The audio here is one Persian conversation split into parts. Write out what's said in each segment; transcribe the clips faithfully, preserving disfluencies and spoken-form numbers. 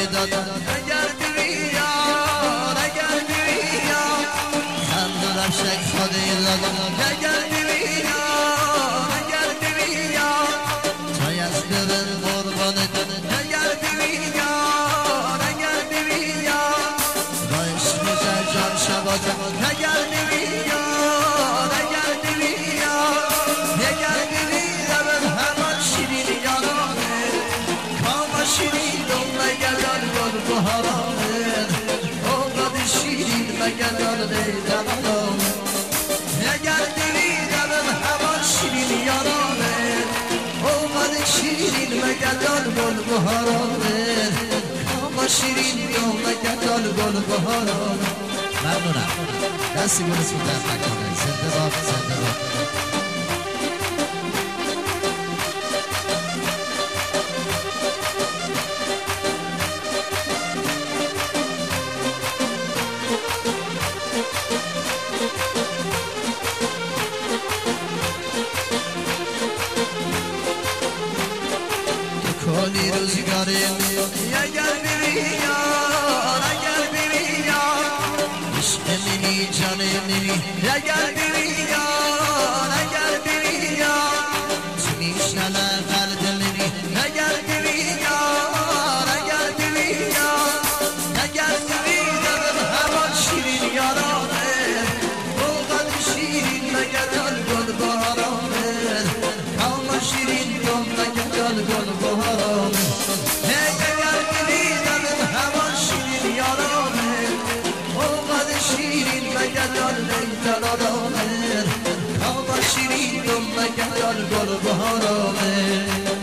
دادم اگر بیار اگر بیار خنده رفشک خدای دادم اگر بیار اگر بیار چای از دلم قربانت اگر بیار اگر بیار با عشق جان شباتم اگر بیار اگر بیار اگر بیار همان شیرین یارانه کام شیرین دم مگدان گل بهارانه اوقات شیرین مگدان دیدم اگر بیار همان شیرین یارانه اوقات شیرین مگدان گل بهارانه کام شیرین دم مگدان گل بهارانه ممنونم دستی گلتون در نکنه زنده باد زنده باد کلی روزگاری اگر بیار اگر بیار عشق منی جان منی اگر بیار اگر بیار چه میشنه قلب منی اگر بیار اگر بیار اگر بیار همان شیرین یارانه اوقات شیرین مگدان گل بهارانه کام شیرین دم مگدان گل بهارانه اگر بیار همان شیرین یارانه اوقات شیرین مگدان لیدلارانه کام شیرین دم مگدان گل بهارانه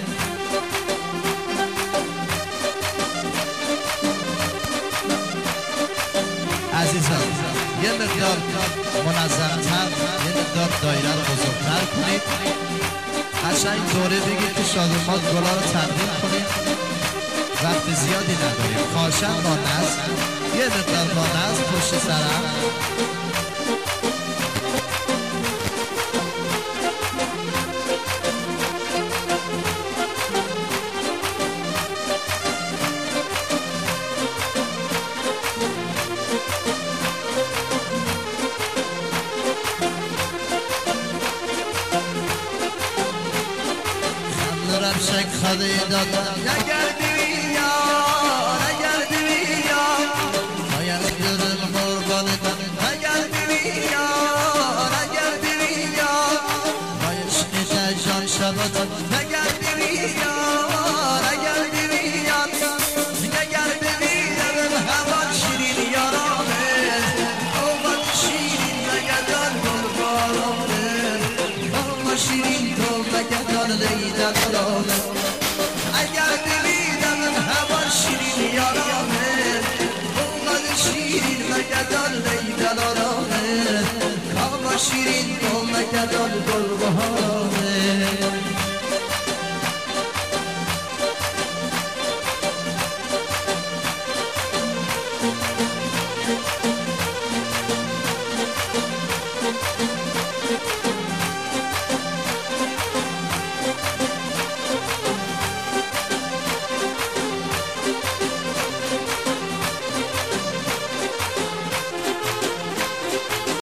عزیزان یه مقدار منظم‌تر یه مقدار دایره رو بزرگتر کنید قشنگ دوره بگید که شادومات گلا رو تقدیم کنید وقت زیادی نداریم خواهشاً با نظم یه مقدار با نظم پشت سرم رفشک خدای دادم اگر بیار اگر بیار باید دلم قربانت اگر بیار اگر بیار با عشق جان شباتم اگر بیار اگر بیار اگر بیار همان شیرین یارانه اوقات شیرین مگدان گل بهارانه کام شیرین تو مگدان لیدن اگر دیدم همان شیرین یارانه اوقات شیرین مگدان لیدلارانه کام شیرین تو مگدان